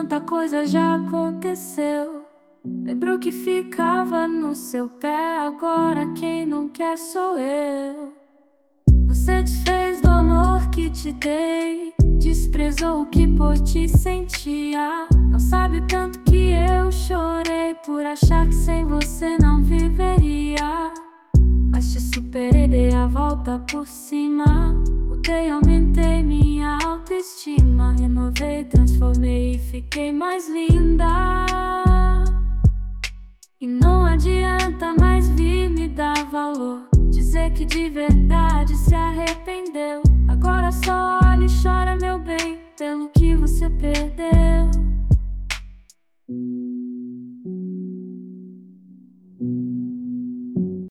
Quanta coisa já aconteceu. Lembrou que ficava no seu pé, agora quem não quer sou eu. Você desfez do amor que te dei, desprezou o que por ti sentia. Não sabe o tanto que eu chorei por achar que sem você não viveria. Mas te superei, dei a volta por cima. Mudei, aumentei minha autoestima. Renovei, transformei e fiquei mais linda. E não adianta mais vir me dar valor, dizer que de verdade se arrependeu. Agora só olha e chora, meu bem, pelo que você perdeu.